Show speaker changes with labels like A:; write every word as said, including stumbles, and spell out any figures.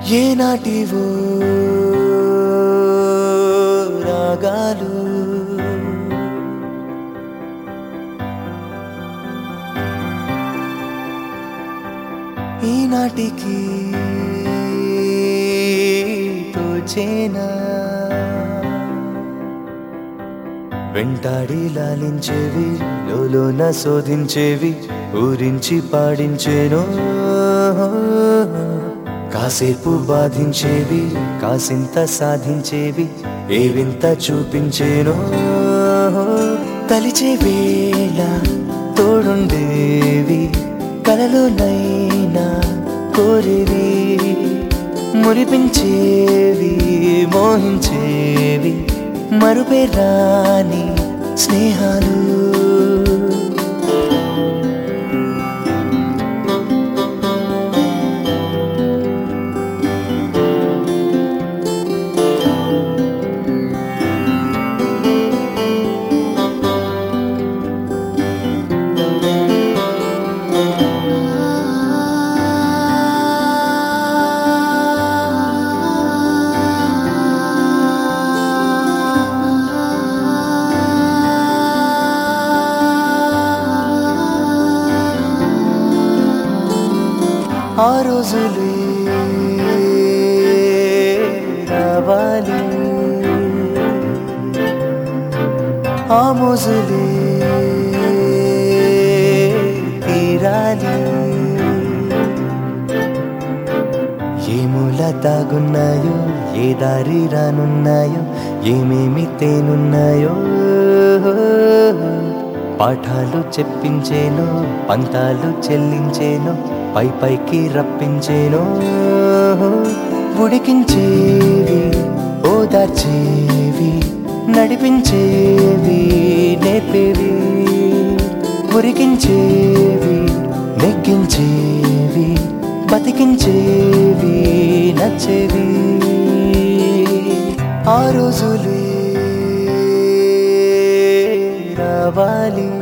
A: ఏనాటివో రాగాలు ఈనాటికి తోచేనా వెంటాడి లాలించేవి లోలోన శోధించేవి ఊరించి పాడించేనో కాసేపు బాధించేవి కాసింత సాధించేవి ఏ వింత చూపించేనో తలిచే వేళ తోడుండేవి కలలోనైనా కోరేవి మురిపించేవి మోహించేవి మరుపే రాని స్నేహాలు ఆ రోజులే రావాలి ఆ మోజులే తీరాలి ఏ మూల దాగున్నాయో ఏ దారి రానున్నాయో ఏమేమి తేనున్నాయో పాఠాలు చెప్పించేను పంతాలు చెల్లించేను పై పైకి రప్పించేను ఉడికించేవి ఓదార్చేవి నడిపించేవి నేర్పేవి ఉరికించేవి నెగ్గించేవి బతికించేవి నచ్చేవి ఆ రోజులే రావాలి